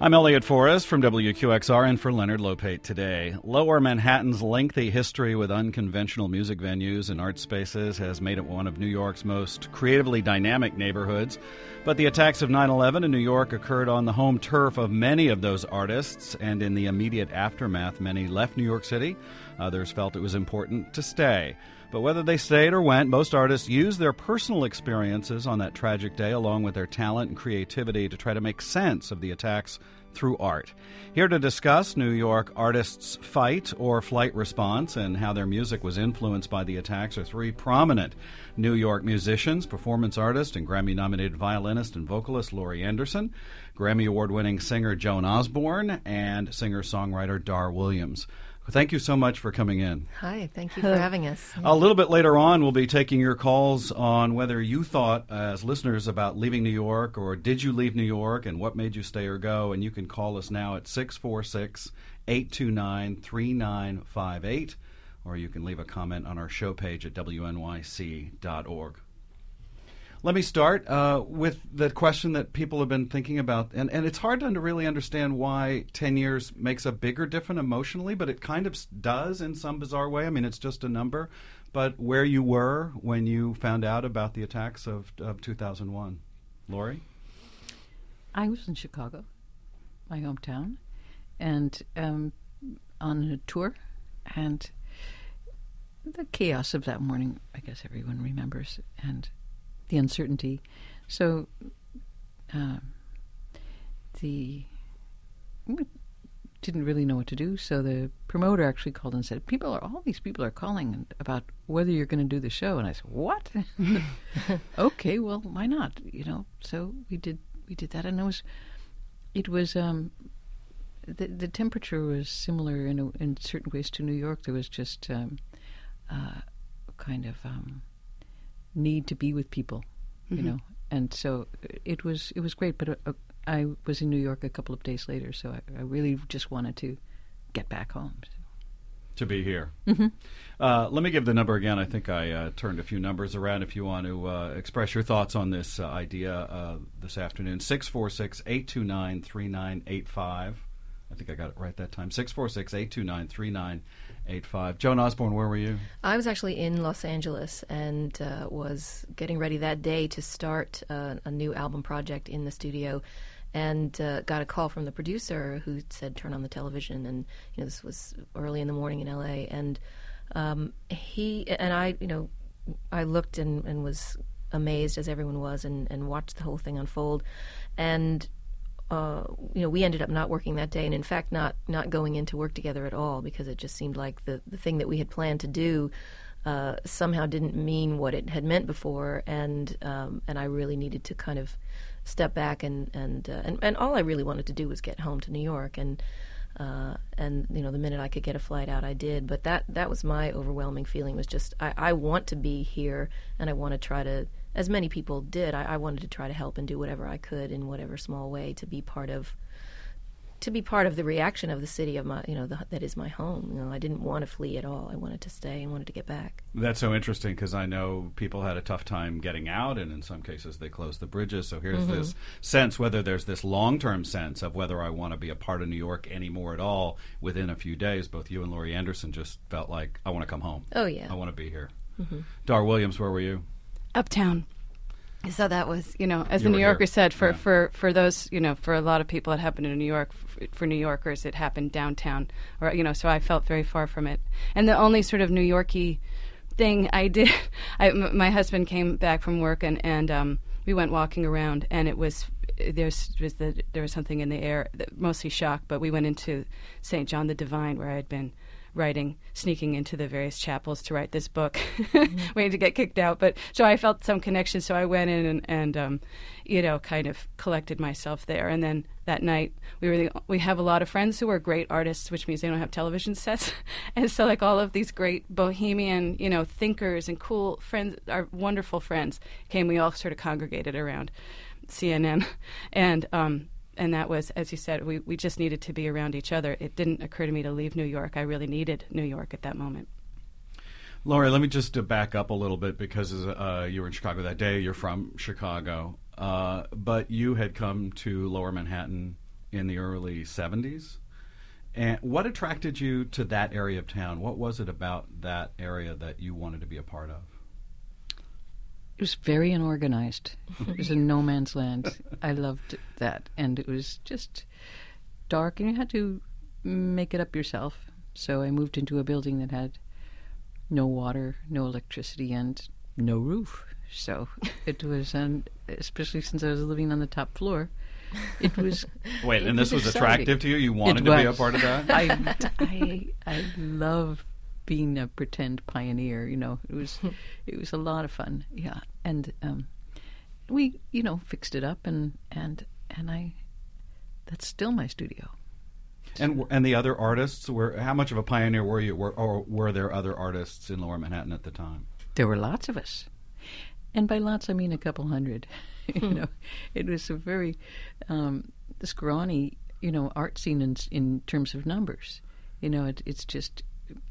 I'm Elliot Forrest from WQXR and for Leonard Lopate today. Lower Manhattan's lengthy history with unconventional music venues and art spaces has made it one of New York's most creatively dynamic neighborhoods. But the attacks of 9/11 in New York occurred on the home turf of many of those artists, and in the immediate aftermath, many left New York City. Others felt it was important to stay. But whether they stayed or went, most artists used their personal experiences on that tragic day along with their talent and creativity to try to make sense of the attacks through art. Here to discuss New York artists' fight or flight response and how their music was influenced by the attacks are three prominent New York musicians, performance artist and Grammy-nominated violinist and vocalist Laurie Anderson, Grammy Award-winning singer Joan Osborne, and singer-songwriter Dar Williams. Thank you so much for coming in. Hi, thank you for having us. A little bit later on, we'll be taking your calls on whether you thought, as listeners, about leaving New York, or did you leave New York, and what made you stay or go. And you can call us now at 646-829-3958, or you can leave a comment on our show page at wnyc.org. Let me start with the question that people have been thinking about, and it's hard to really understand why 10 years makes a bigger difference emotionally, but it kind of does in some bizarre way. I mean, it's just a number. But where you were when you found out about the attacks of 2001. Laurie? I was in Chicago, my hometown, and on a tour, and the chaos of that morning, I guess everyone remembers, and the uncertainty. So we didn't really know what to do. So the promoter actually called and said, all these people are calling about whether you're going to do the show. And I said, what? Okay, well, why not? So we did that, and it was the temperature was similar in certain ways to New York. There was just kind of need to be with people, and so it was great. But I was in New York a couple of days later, so I really just wanted to get back home. So. To be here. Mm-hmm. Let me give the number again. I think I turned a few numbers around if you want to express your thoughts on this idea this afternoon. 646-829-3985. I think I got it right that time. 646-829-3985. Joan Osborne, where were you? I was actually in Los Angeles and was getting ready that day to start a new album project in the studio, and got a call from the producer who said, turn on the television. And this was early in the morning in L.A. And he and I looked and was amazed, as everyone was, and watched the whole thing unfold. And we ended up not working that day, and in fact not going into work together at all, because it just seemed like the thing that we had planned to do somehow didn't mean what it had meant before, and I really needed to kind of step back, and all I really wanted to do was get home to New York, and the minute I could get a flight out, I did. But that was my overwhelming feeling, was just I want to be here, and I want to try to, as many people did, I wanted to try to help and do whatever I could in whatever small way to be part of the reaction of the city of my, that is my home. I didn't want to flee at all. I wanted to stay and wanted to get back. That's so interesting, because I know people had a tough time getting out, and in some cases they closed the bridges. So here's this sense, whether there's this long-term sense of whether I want to be a part of New York anymore at all. Within a few days, both you and Laurie Anderson just felt like, I want to come home. Oh, yeah. I want to be here. Dar Williams, where were you? Uptown. So that was, as the New Yorker said, for those, for a lot of people it happened in New York. For New Yorkers, it happened downtown, or so I felt very far from it. And the only sort of New Yorky thing I did, my husband came back from work, and we went walking around, and there was something in the air, mostly shock. But we went into St. John the Divine, where I had been sneaking into the various chapels to write this book, waiting to get kicked out. But so I felt some connection, so I went in and kind of collected myself there. And then that night, we have a lot of friends who are great artists, which means they don't have television sets. And so like all of these great bohemian, thinkers and cool friends, our wonderful friends came. We all sort of congregated around CNN. And that was, as you said, we just needed to be around each other. It didn't occur to me to leave New York. I really needed New York at that moment. Laurie, let me just back up a little bit, because you were in Chicago that day. You're from Chicago. But you had come to Lower Manhattan in the early 70s. And what attracted you to that area of town? What was it about that area that you wanted to be a part of? It was very unorganized. It was a no man's land. I loved that. And it was just dark, and you had to make it up yourself. So I moved into a building that had no water, no electricity, and no roof. So it was, especially since I was living on the top floor, it was. Wait, and this was exciting. Attractive to you? You wanted to be a part of that? I love being a pretend pioneer. You know, it was a lot of fun. Yeah, and we fixed it up, and that's still my studio. And the other artists how much of a pioneer were you, or were there other artists in Lower Manhattan at the time? There were lots of us. And by lots, I mean a couple hundred. It was a very scrawny, art scene in terms of numbers. It's just,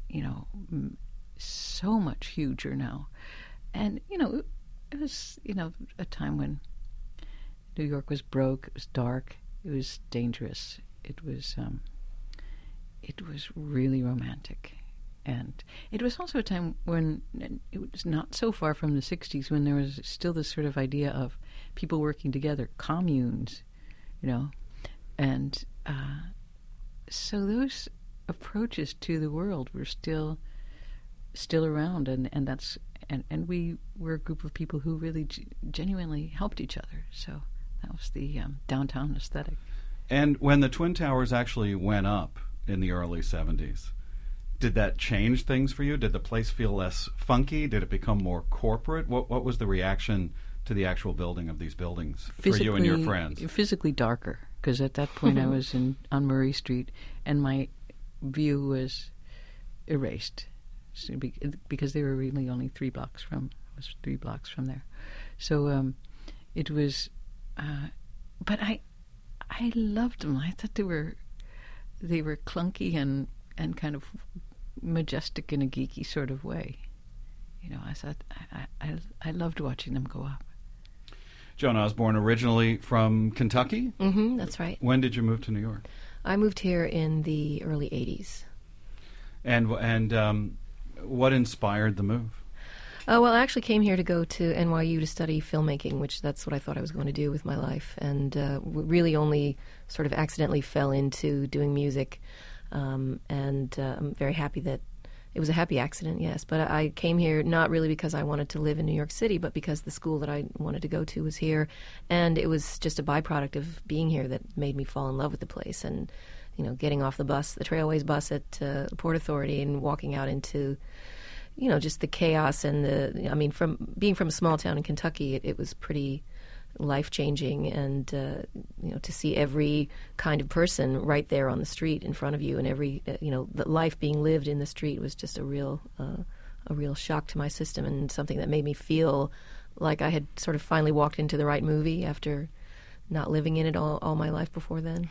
so much huger now. And, it was, a time when New York was broke, it was dark, it was dangerous. It was really romantic. And it was also a time when it was not so far from the 60s, when there was still this sort of idea of people working together, communes, And so those approaches to the world were still around, and we were a group of people who really genuinely helped each other. So that was the downtown aesthetic. And when the Twin Towers actually went up in the early 70s, did that change things for you? Did the place feel less funky? Did it become more corporate? What was the reaction to the actual building of these buildings for you and your friends? Physically darker, because at that point I was on Murray Street, and my view was erased, because they were really only 3 blocks from there. So it was, but I loved them. I thought they were clunky and kind of majestic in a geeky sort of way. I thought I loved watching them go up. Joan Osborne, originally from Kentucky? Mm-hmm, that's right. When did you move to New York? I moved here in the early 80s. And what inspired the move? Well, I actually came here to go to NYU to study filmmaking, which that's what I thought I was going to do with my life, and really only sort of accidentally fell into doing music. And I'm very happy that it was a happy accident, yes. But I came here not really because I wanted to live in New York City, but because the school that I wanted to go to was here. And it was just a byproduct of being here that made me fall in love with the place. And, getting off the bus, the Trailways bus at Port Authority, and walking out into, just the chaos and from being from a small town in Kentucky, it was pretty life-changing, and to see every kind of person right there on the street in front of you, and every the life being lived in the street was just a real shock to my system, and something that made me feel like I had sort of finally walked into the right movie after not living in it all my life before then.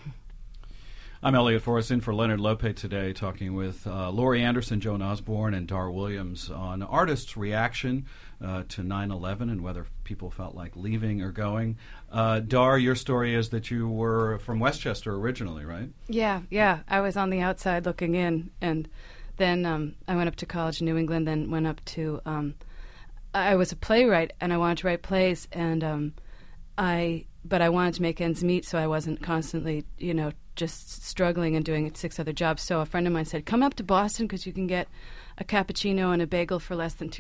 I'm Elliot Forrest, in for Leonard Lopate today, talking with Laurie Anderson, Joan Osborne, and Dar Williams on artists' reaction to 9/11 and whether people felt like leaving or going. Dar, your story is that you were from Westchester originally, right? Yeah. I was on the outside looking in, and then I went up to college in New England, then went up to... I was a playwright, and I wanted to write plays, and but I wanted to make ends meet, so I wasn't constantly, just struggling and doing 6 other jobs. So a friend of mine said, come up to Boston because you can get a cappuccino and a bagel for less than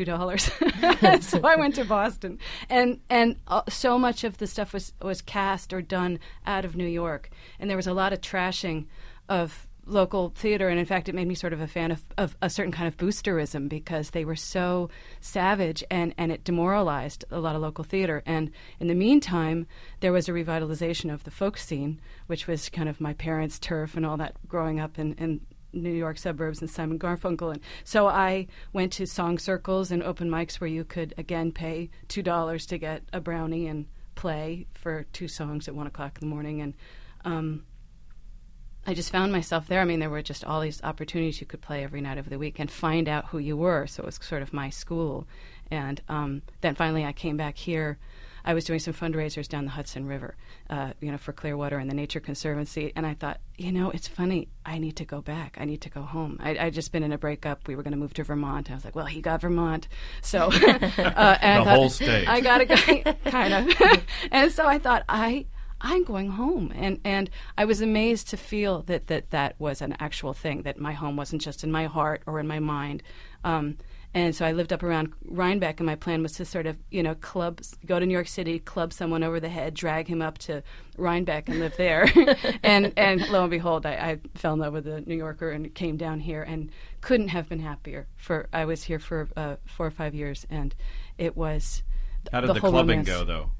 $2. So I went to Boston. And so much of the stuff was cast or done out of New York. And there was a lot of trashing of local theater, and in fact it made me sort of a fan of a certain kind of boosterism, because they were so savage, and it demoralized a lot of local theater. And in the meantime, there was a revitalization of the folk scene, which was kind of my parents' turf and all that, growing up in New York suburbs and Simon Garfunkel. And so I went to song circles and open mics where you could, again, pay $2 to get a brownie and play for 2 songs at 1 o'clock in the morning. And I just found myself there. I mean, there were just all these opportunities you could play every night of the week and find out who you were. So it was sort of my school. And then finally I came back here I was doing some fundraisers down the Hudson River, for Clearwater and the Nature Conservancy, and I thought, it's funny, I need to go back. I need to go home. I'd just been in a breakup. We were going to move to Vermont. I was like, well, he got Vermont. So and the whole state. I got to go, kind of. And so I thought, I'm going home. And I was amazed to feel that was an actual thing, that my home wasn't just in my heart or in my mind. And so I lived up around Rhinebeck, and my plan was to sort of, go to New York City, club someone over the head, drag him up to Rhinebeck and live there. and lo and behold, I fell in love with a New Yorker and came down here and couldn't have been happier. I was here for 4 or 5 years, and it was How did the clubbing go, though?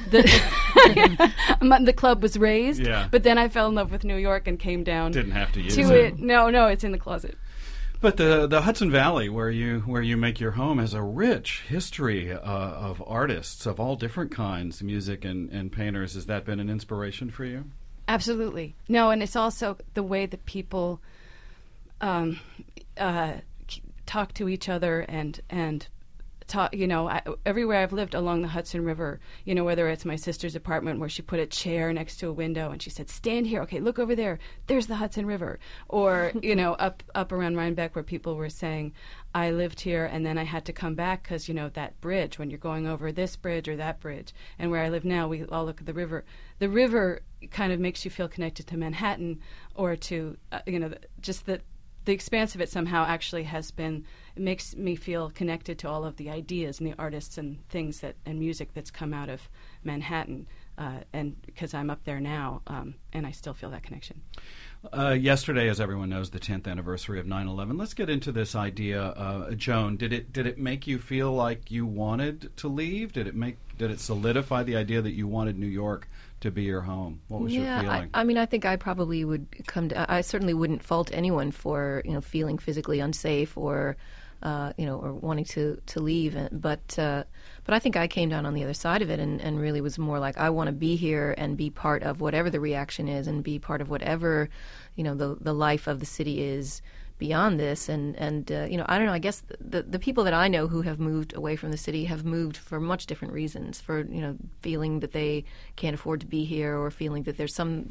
The club was raised, but then I fell in love with New York and came down. Didn't have to use it. No, it's in the closet. But the Hudson Valley, where you make your home, has a rich history of artists of all different kinds, music and painters. Has that been an inspiration for you? Absolutely. No, and it's also the way that people talk to each other and talk. Everywhere I've lived along the Hudson River, whether it's my sister's apartment where she put a chair next to a window and she said, "Stand here. Okay, look over there. There's the Hudson River." Or, up around Rhinebeck where people were saying, "I lived here and then I had to come back because, that bridge, when you're going over this bridge or that bridge." And where I live now, we all look at the river. The river kind of makes you feel connected to Manhattan or to, just the expanse of it somehow actually it makes me feel connected to all of the ideas and the artists and things and music that's come out of Manhattan, and because I'm up there now, and I still feel that connection. Yesterday, as everyone knows, the 10th anniversary of 9/11. Let's get into this idea, Joan. Did it make you feel like you wanted to leave? Did it solidify the idea that you wanted New York to be your home? What was your feeling? I think I probably would I certainly wouldn't fault anyone for feeling physically unsafe or or wanting to leave. But I think I came down on the other side of it and really was more like, I want to be here and be part of whatever the reaction is and be part of whatever the life of the city is beyond this. And I don't know, I guess the people that I know who have moved away from the city have moved for much different reasons, for feeling that they can't afford to be here, or feeling that there's some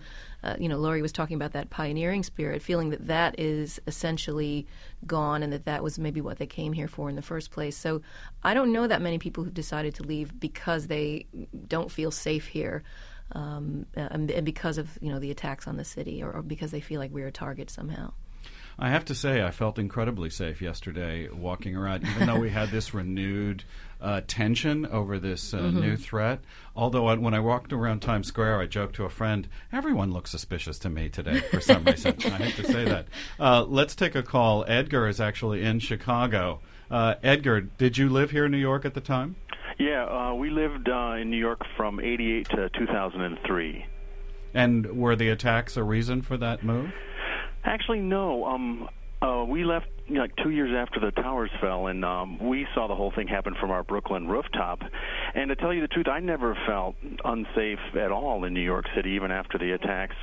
Laurie was talking about that pioneering spirit, feeling that is essentially gone, and that was maybe what they came here for in the first place. So I don't know that many people who've decided to leave because they don't feel safe here, and because of the attacks on the city, or because they feel like we're a target somehow. I have to say, I felt incredibly safe yesterday walking around, even though we had this renewed tension over this new threat. Although when I walked around Times Square, I joked to a friend, everyone looks suspicious to me today for some reason. I hate to say that. Let's take a call. Edgar is actually in Chicago. Edgar, did you live here in New York at the time? Yeah, we lived in New York from 88 to 2003. And were the attacks a reason for that move? Actually, no. We left 2 years after the towers fell, and we saw the whole thing happen from our Brooklyn rooftop. And to tell you the truth, I never felt unsafe at all in New York City, even after the attacks.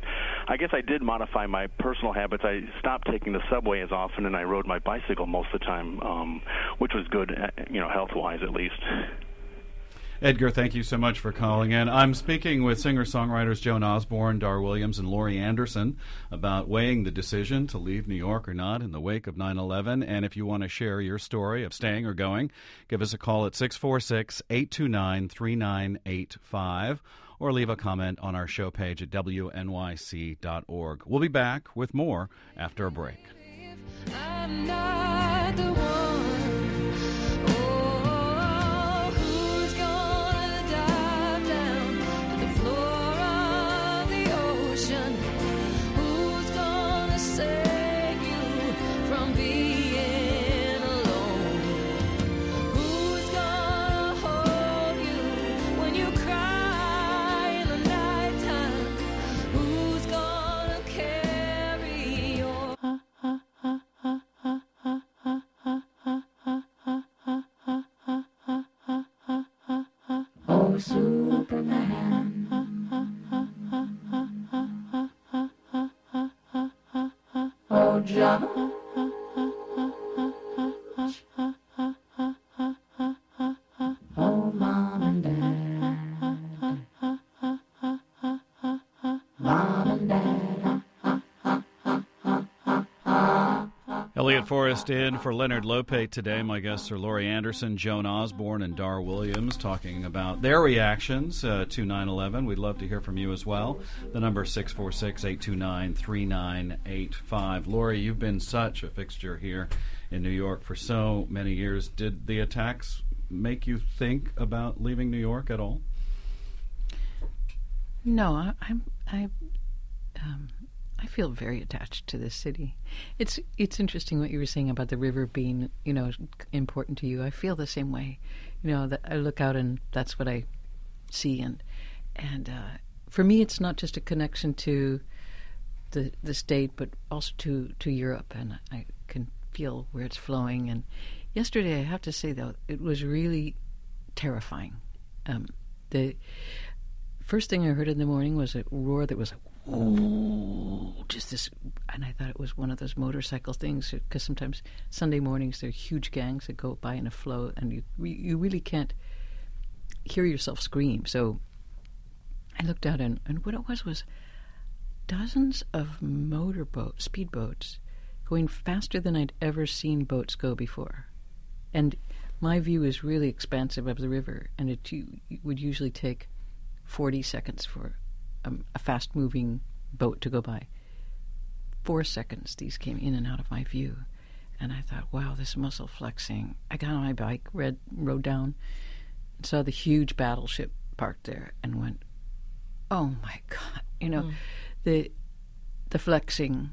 I guess I did modify my personal habits. I stopped taking the subway as often, and I rode my bicycle most of the time, which was good, health-wise at least. Edgar, thank you so much for calling in. I'm speaking with singer-songwriters Joan Osborne, Dar Williams, and Laurie Anderson about weighing the decision to leave New York or not in the wake of 9/11. And if you want to share your story of staying or going, give us a call at 646-829-3985 or leave a comment on our show page at wnyc.org. We'll be back with more after a break. I'm not the one. Oh, Mom and Dad. Elliot Forrest in for Leonard Lopate today. My guests are Laurie Anderson, Joan Osborne, and Dar Williams talking about their reactions to 9/11. We'd love to hear from you as well. The number 646-829-3985. Laurie, you've been such a fixture here in New York for so many years. Did the attacks make you think about leaving New York at all? No, I feel very attached to this city. It's interesting what you were saying about the river being, important to you. I feel the same way. That I look out and that's what I see, and for me, it's not just a connection to the state, but also to Europe, and I can feel where it's flowing. And yesterday, I have to say though, it was really terrifying. The first thing I heard in the morning was a roar that was like, oh, just this, and I thought it was one of those motorcycle things, because sometimes Sunday mornings there are huge gangs that go by in a flow, and you really can't hear yourself scream. So I looked out, and what it was dozens of motorboats, speedboats, going faster than I'd ever seen boats go before. And my view is really expansive of the river, and it would usually take 40 seconds for a fast-moving boat to go by. 4 seconds, these came in and out of my view. And I thought, wow, this muscle flexing. I got on my bike, rode down, and saw the huge battleship parked there, and went, oh my God, the flexing.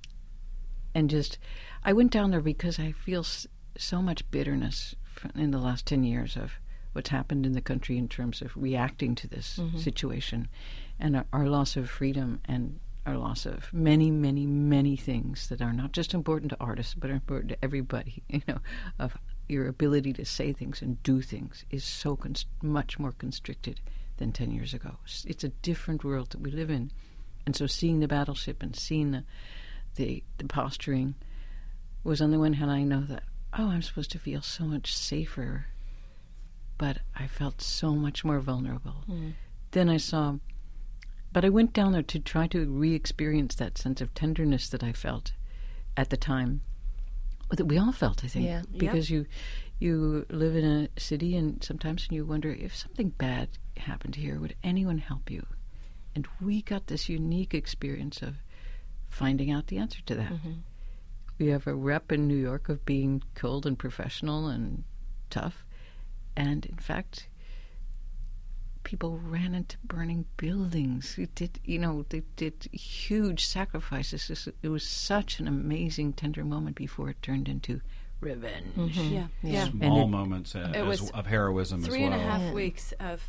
And just, I went down there because I feel so much bitterness in the last 10 years of what's happened in the country in terms of reacting to this situation, and our loss of freedom, and our loss of many, many, many things that are not just important to artists, but are important to everybody. Of your ability to say things and do things is so much more constricted than 10 years ago. It's a different world that we live in. And so seeing the battleship and seeing the posturing was, on the one hand, I know that, I'm supposed to feel so much safer, but I felt so much more vulnerable. Then but I went down there to try to re-experience that sense of tenderness that I felt at the time, that we all felt, I think. Yeah. Because you live in a city, and sometimes you wonder, if something bad happened here, would anyone help you? And we got this unique experience of finding out the answer to that. We have a rep in New York of being cold and professional and tough. And in fact, people ran into burning buildings. They did huge sacrifices. It was such an amazing, tender moment before it turned into revenge. Small moments of heroism as well. 3.5 weeks of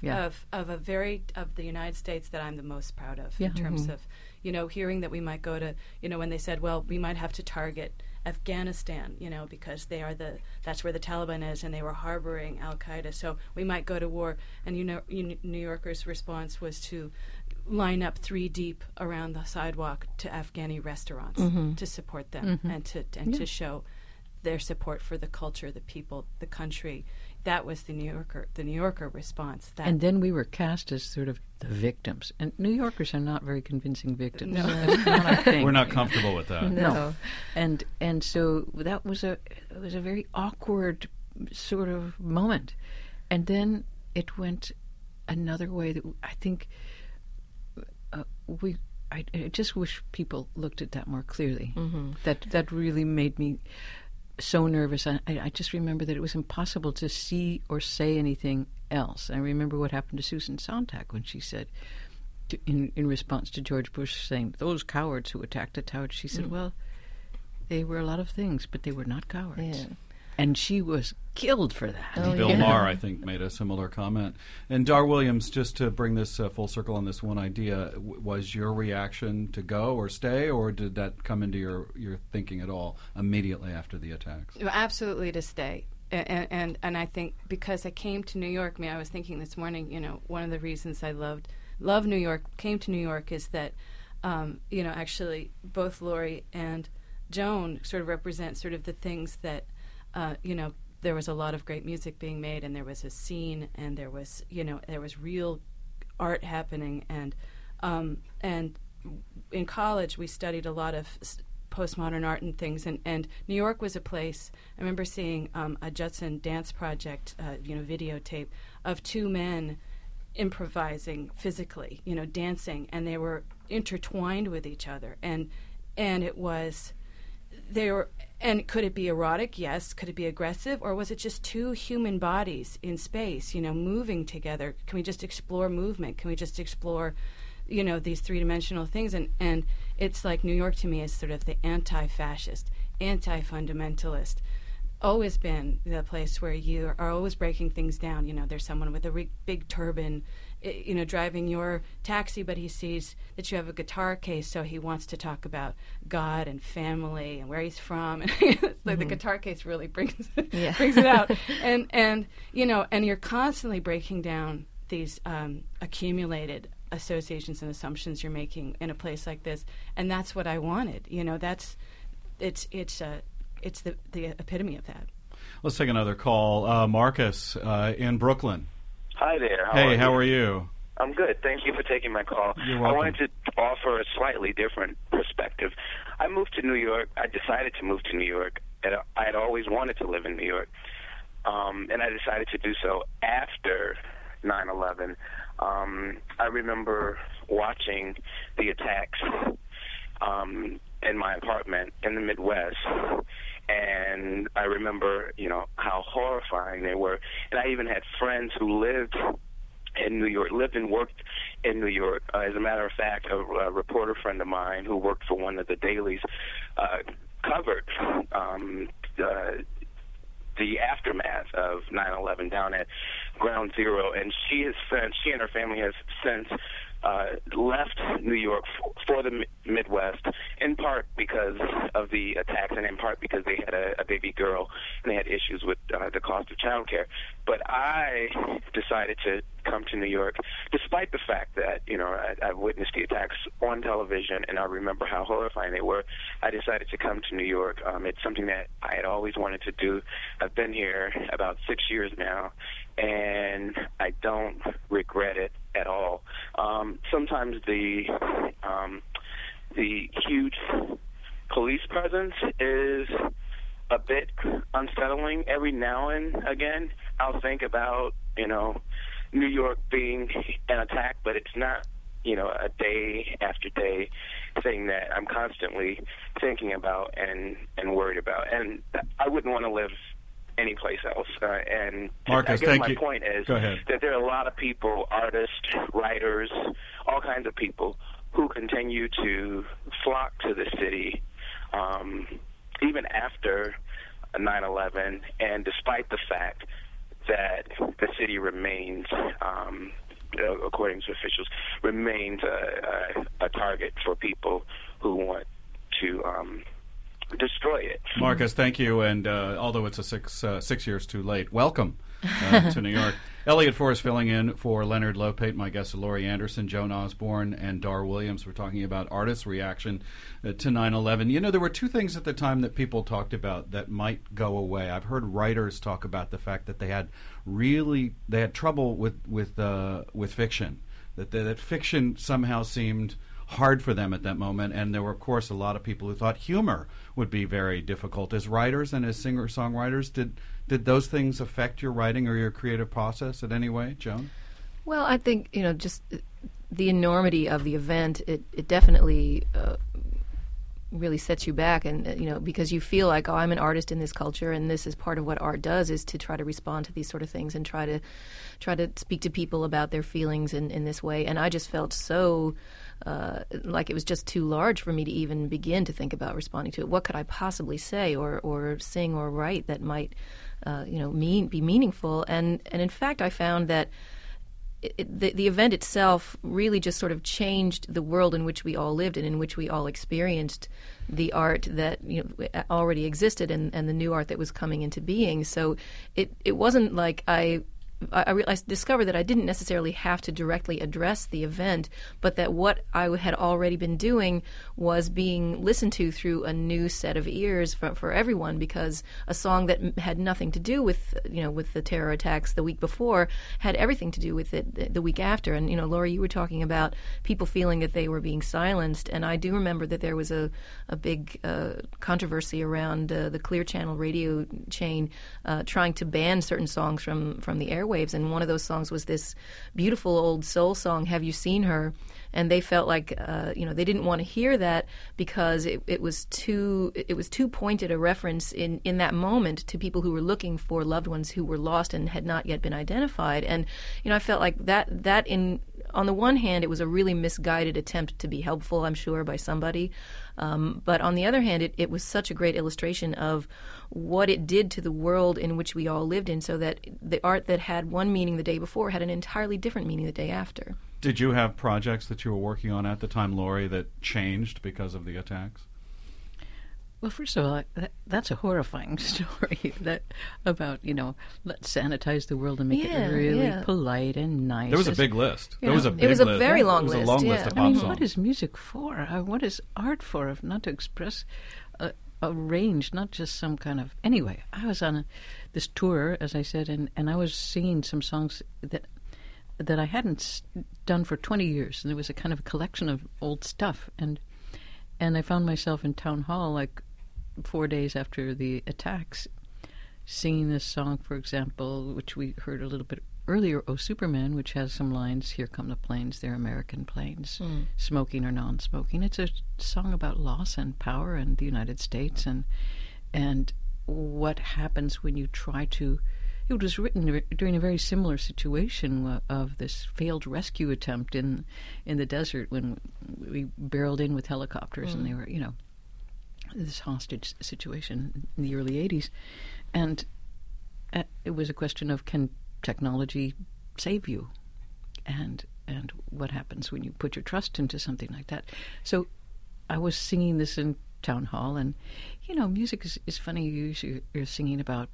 the United States that I'm the most proud of in terms of, hearing that we might go to, when they said, well, we might have to target Afghanistan, because that's where the Taliban is, and they were harboring Al-Qaeda, so we might go to war. And New Yorkers' response was to line up 3 deep around the sidewalk to Afghani restaurants to support them and to show their support for the culture, the people, the country. That was the New Yorker response. And then we were cast as sort of the victims. And New Yorkers are not very convincing victims. No. That's not our thing. We're not comfortable with that. No. And so that was a very awkward sort of moment. And then it went another way that I think I just wish people looked at that more clearly. That really made me so nervous. I just remember that it was impossible to see or say anything else. I remember what happened to Susan Sontag when she said, in response to George Bush saying, those cowards who attacked the towers, she said, well, they were a lot of things, but they were not cowards. Yeah. And she was killed for that. Bill Maher, I think, made a similar comment. And Dar Williams, just to bring this full circle on this one idea, was your reaction to go or stay, or did that come into your thinking at all immediately after the attacks? Absolutely to stay. And I think because I came to New York, I was thinking this morning, one of the reasons I love New York, came to New York, is that, actually both Laurie and Joan sort of represent sort of the things that, there was a lot of great music being made, and there was a scene, and there was real art happening, and in college we studied a lot of postmodern art and things. And New York was a place. I remember seeing a Judson Dance Project, videotape of two men improvising physically, dancing, and they were intertwined with each other, and it was they were. And could it be erotic? Yes. Could it be aggressive, or was it just two human bodies in space, moving together? Can we just explore movement? Can we just explore, these three-dimensional things? And it's like New York to me is sort of the anti-fascist, anti-fundamentalist. Always been the place where you are always breaking things down. There's someone with a big turban, driving your taxi, but he sees that you have a guitar case, so he wants to talk about God and family and where he's from. And it's like the guitar case really brings it out. And you're constantly breaking down these accumulated associations and assumptions you're making in a place like this. And that's what I wanted. It's the epitome of that. Let's take another call. Marcus in Brooklyn. Hi there. How are you? I'm good. Thank you for taking my call. You're welcome. I wanted to offer a slightly different perspective. I moved to New York. I decided to move to New York. And I had always wanted to live in New York. And I decided to do so after 9/11. I remember watching the attacks in my apartment in the Midwest. And I remember, how horrifying they were. And I even had friends who lived in New York, lived and worked in New York. As a matter of fact, a reporter friend of mine who worked for one of the dailies covered the aftermath of 9/11 down at Ground Zero. And she and her family has since left New York for the Midwest, in part because of the attacks and in part because they had a baby girl and they had issues with the cost of childcare. But I decided to come to New York, despite the fact that, I've witnessed the attacks on television and I remember how horrifying they were. I decided to come to New York. It's something that I had always wanted to do. I've been here about 6 years now, and I don't regret it at all. Sometimes the huge police presence is a bit unsettling. Every now and again, I'll think about, New York being an attack, but it's not, a day after day thing that I'm constantly thinking about and worried about. And I wouldn't want to live any place else. And Marcus, I guess thank my you. point is Go ahead. that there are a lot of people, artists, writers, all kinds of people who continue to flock to the city even after 9/11, and despite the fact that the city remains, according to officials, remains a target for people who want to destroy it. Marcus, thank you. And although it's 6 years too late, welcome to New York. Elliot Forrest filling in for Leonard Lopate. My guests are Laurie Anderson, Joan Osborne, and Dar Williams. We're talking about artists' reaction to 9/11. There were two things at the time that people talked about that might go away. I've heard writers talk about the fact that they had trouble with fiction, that fiction somehow seemed hard for them at that moment, and there were, of course, a lot of people who thought humor would be very difficult. As writers and as singer-songwriters, did those things affect your writing or your creative process in any way, Joan? Well, I think, just the enormity of the event, it definitely really sets you back, and because you feel like, I'm an artist in this culture, and this is part of what art does, is to try to respond to these sort of things and try to speak to people about their feelings in this way. And I just felt so like it was just too large for me to even begin to think about responding to it. What could I possibly say or sing or write that might be meaningful? And in fact, I found that the event itself really just sort of changed the world in which we all lived and in which we all experienced the art that already existed and the new art that was coming into being. So it wasn't like I I discovered that I didn't necessarily have to directly address the event, but that what I had already been doing was being listened to through a new set of ears for everyone, because a song that had nothing to do with with the terror attacks the week before had everything to do with it the week after. And Laurie, you were talking about people feeling that they were being silenced, and I do remember that there was a big controversy around the Clear Channel radio chain trying to ban certain songs from the airwaves, and one of those songs was this beautiful old soul song, "Have You Seen Her?" And they felt like they didn't want to hear that because it was too pointed a reference in that moment to people who were looking for loved ones who were lost and had not yet been identified. And I felt like that on the one hand, it was a really misguided attempt to be helpful, I'm sure, by somebody. But on the other hand, it was such a great illustration of what it did to the world in which we all lived in, so that the art that had one meaning the day before had an entirely different meaning the day after. Did you have projects that you were working on at the time, Laurie, that changed because of the attacks? Well, first of all, that's a horrifying story about let's sanitize the world and make it really polite and nice. There was a big list. It was a very long list. It was a long list of pop songs. What is music for? What is art for if not to express a range, not just some kind of... Anyway, I was on this tour, as I said, and I was singing some songs that I hadn't done for 20 years, and it was a kind of a collection of old stuff, and I found myself in Town Hall, like 4 days after the attacks, singing this song, for example, which we heard a little bit earlier, "Oh Superman," which has some lines, "Here come the planes, they're American planes, smoking or non-smoking." It's a song about loss and power and the United States, and what happens when you try to... It was written during a very similar situation of this failed rescue attempt in the desert when we barreled in with helicopters and they were, this hostage situation in the early 80s. And it was a question of, can technology save you? And what happens when you put your trust into something like that? So I was singing this in Town Hall, and, music is funny. You're singing about...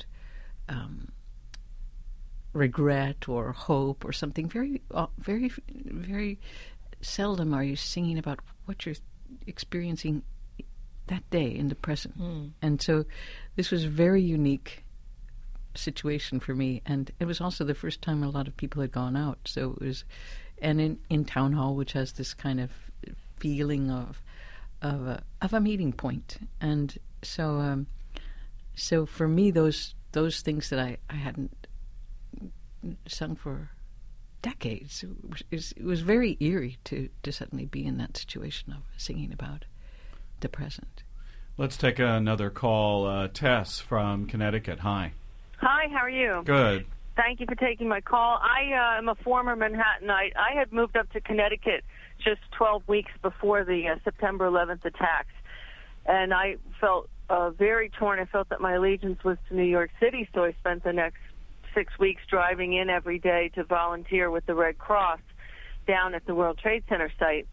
regret or hope or something. Very, very, very seldom are you singing about what you're experiencing that day in the present. And so this was a very unique situation for me, and it was also the first time a lot of people had gone out. So it was, and in Town Hall, which has this kind of feeling of a meeting point, and so for me, those things that I hadn't sung for decades. It was very eerie to suddenly be in that situation of singing about the present. Let's take another call. Tess from Connecticut. Hi. Hi, how are you? Good. Thank you for taking my call. I am a former Manhattanite. I had moved up to Connecticut just 12 weeks before the September 11th attacks, and I felt very torn. I felt that my allegiance was to New York City, so I spent the next 6 weeks driving in every day to volunteer with the Red Cross down at the World Trade Center site.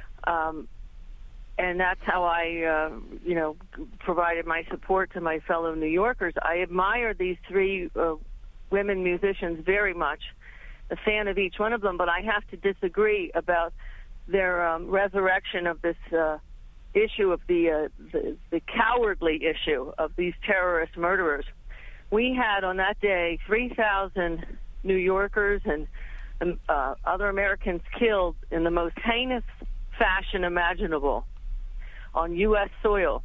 And that's how I, provided my support to my fellow New Yorkers. I admire these three women musicians very much, a fan of each one of them, but I have to disagree about their resurrection of this issue of the cowardly issue of these terrorist murderers. We had on that day 3,000 New Yorkers and other Americans killed in the most heinous fashion imaginable on U.S. soil.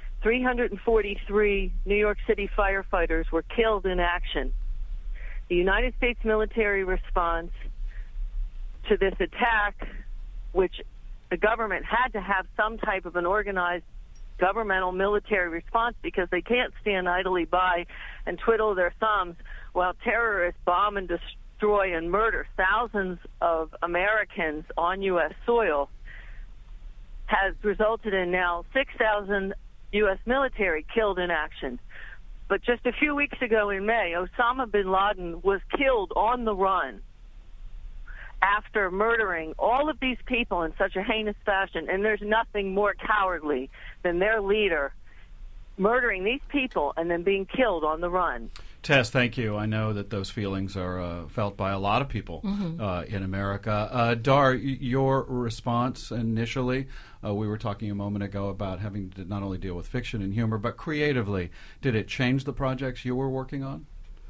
343 New York City firefighters were killed in action. The United States military response to this attack, which the government had to have some type of an organized governmental military response, because they can't stand idly by and twiddle their thumbs while terrorists bomb and destroy and murder thousands of Americans on U.S. soil, has resulted in now 6,000 U.S. military killed in action. But just a few weeks ago in May, Osama bin Laden was killed on the run after murdering all of these people in such a heinous fashion, and there's nothing more cowardly than their leader murdering these people and then being killed on the run. Tess, thank you. I know that those feelings are felt by a lot of people in America. Dar, your response initially, we were talking a moment ago about having to not only deal with fiction and humor, but creatively. Did it change the projects you were working on?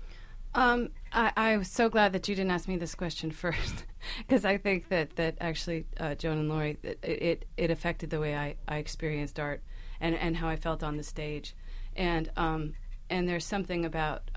I was so glad that you didn't ask me this question first, because I think that actually, Joan and Laurie, it affected the way I experienced art and how I felt on the stage. And there's something about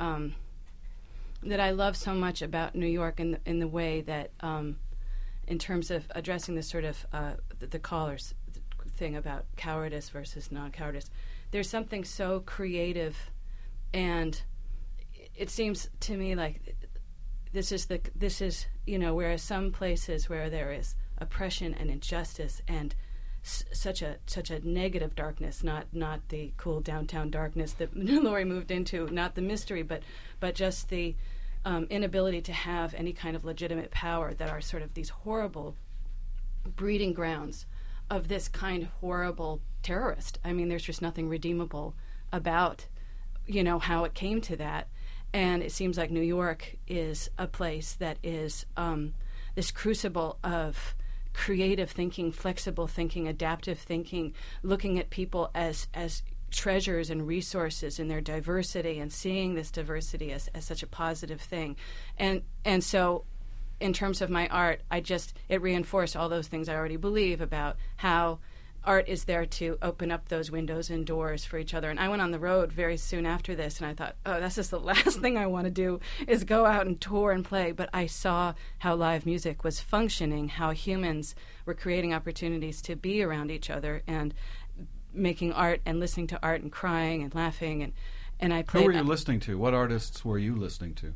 that I love so much about New York in the way that, in terms of addressing this sort of the caller's thing about cowardice versus non-cowardice, there's something so creative, and it seems to me like this is whereas some places where there is oppression and injustice and such a negative darkness, not the cool downtown darkness that Laurie moved into, not the mystery, but just the inability to have any kind of legitimate power, that are sort of these horrible breeding grounds of this kind of horrible terrorist. I mean, there's just nothing redeemable about how it came to that. And it seems like New York is a place that is this crucible of creative thinking, flexible thinking, adaptive thinking, looking at people as treasures and resources in their diversity, and seeing this diversity as such a positive thing. And so in terms of my art, it reinforced all those things I already believe about how art is there to open up those windows and doors for each other. And I went on the road very soon after this, and I thought, oh, that's just the last thing I want to do is go out and tour and play. But I saw how live music was functioning, how humans were creating opportunities to be around each other and making art and listening to art and crying and laughing. And I played. Who were you listening to? What artists were you listening to?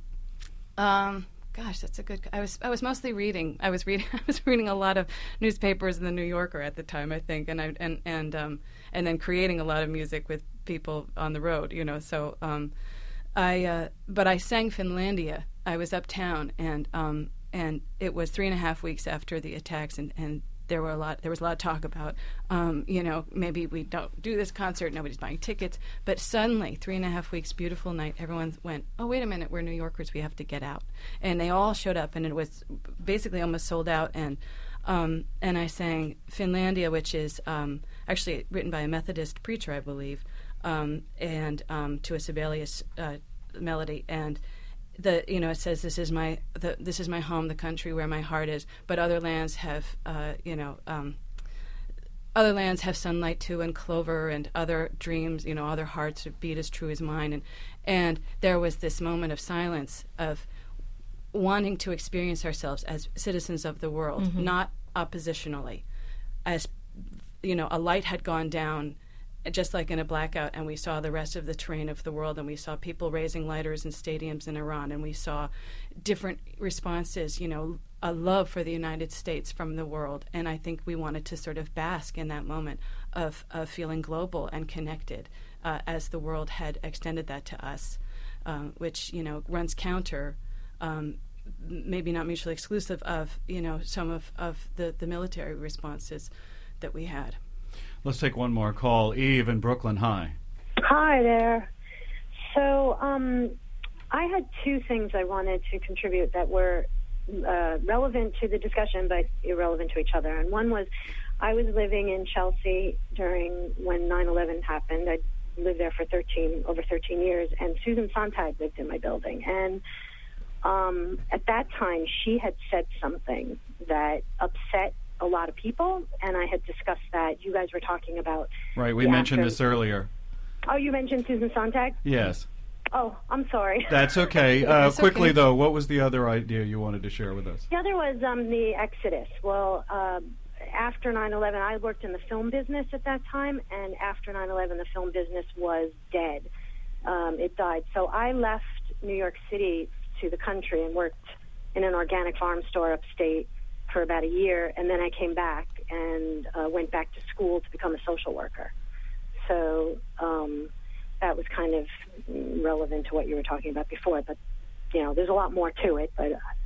Gosh, that's a good. I was mostly reading. I was reading a lot of newspapers in the New Yorker at the time, I think, and then creating a lot of music with people on the road. So but I sang Finlandia. I was uptown, and it was 3.5 weeks after the attacks, and there was a lot of talk about, maybe we don't do this concert, nobody's buying tickets. But suddenly, 3.5 weeks, beautiful night, everyone went, oh, wait a minute, we're New Yorkers, we have to get out. And they all showed up, and it was basically almost sold out. And I sang Finlandia, which is actually written by a Methodist preacher, I believe, and to a Sibelius melody. And it says, this is my home, the country where my heart is. But other lands have sunlight too, and clover, and other dreams. Other hearts beat as true as mine. And there was this moment of silence, of wanting to experience ourselves as citizens of the world, not oppositionally. As a light had gone down, just like in a blackout, and we saw the rest of the terrain of the world, and we saw people raising lighters in stadiums in Iran, and we saw different responses, a love for the United States from the world. And I think we wanted to sort of bask in that moment of feeling global and connected, as the world had extended that to us, which, runs counter, maybe not mutually exclusive of, some of the military responses that we had. Let's take one more call. Eve in Brooklyn. Hi. Hi there. So I had two things I wanted to contribute that were relevant to the discussion but irrelevant to each other. And one was, I was living in Chelsea when 9/11 happened. I lived there for over 13 years, and Susan Sontag lived in my building. And at that time, she had said something that upset a lot of people, and I had discussed that. You guys were talking about... Right, we mentioned this earlier. Oh, you mentioned Susan Sontag? Yes. Oh, I'm sorry. That's okay. Quickly, okay. Though, what was the other idea you wanted to share with us? The other was the Exodus. Well, after 9/11, I worked in the film business at that time, and after 9/11, the film business was dead. It died. So I left New York City to the country and worked in an organic farm store upstate for about a year, and then I came back and went back to school to become a social worker. So that was kind of relevant to what you were talking about before, but there's a lot more to it, but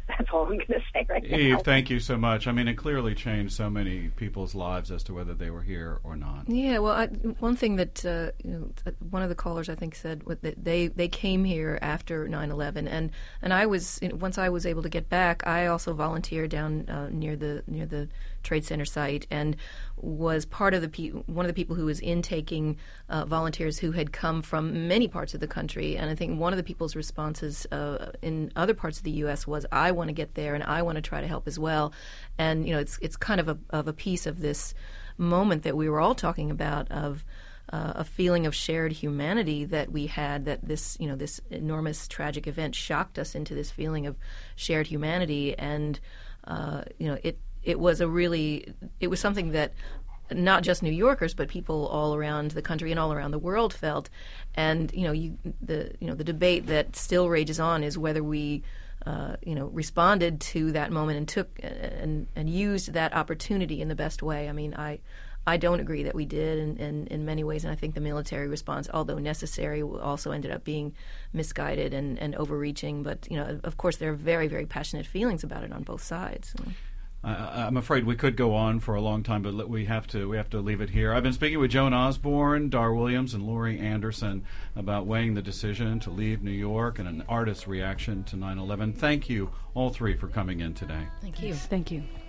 That's all I'm going to say right now. Eve, thank you so much. I mean, it clearly changed so many people's lives as to whether they were here or not. Yeah, well, one thing that one of the callers I think said that they came here after 9/11, and I was once I was able to get back, I also volunteered down near the Trade Center site and was part of one of the people who was intaking volunteers who had come from many parts of the country. And I think one of the people's responses in other parts of the U.S. was, "I want to get there and I want to try to help as well." And it's kind of a piece of this moment that we were all talking about of a feeling of shared humanity that we had, that this enormous tragic event shocked us into this feeling of shared humanity. And it was something that not just New Yorkers, but people all around the country and all around the world felt. And the debate that still rages on is whether we responded to that moment and took and used that opportunity in the best way. I mean, I don't agree that we did in many ways, and I think the military response, although necessary, also ended up being misguided and overreaching. But of course, there are very, very passionate feelings about it on both sides. I'm afraid we could go on for a long time, but we have to leave it here. I've been speaking with Joan Osborne, Dar Williams, and Laurie Anderson about weighing the decision to leave New York and an artist's reaction to 9/11. Thank you, all three, for coming in today. Thank you. Thank you.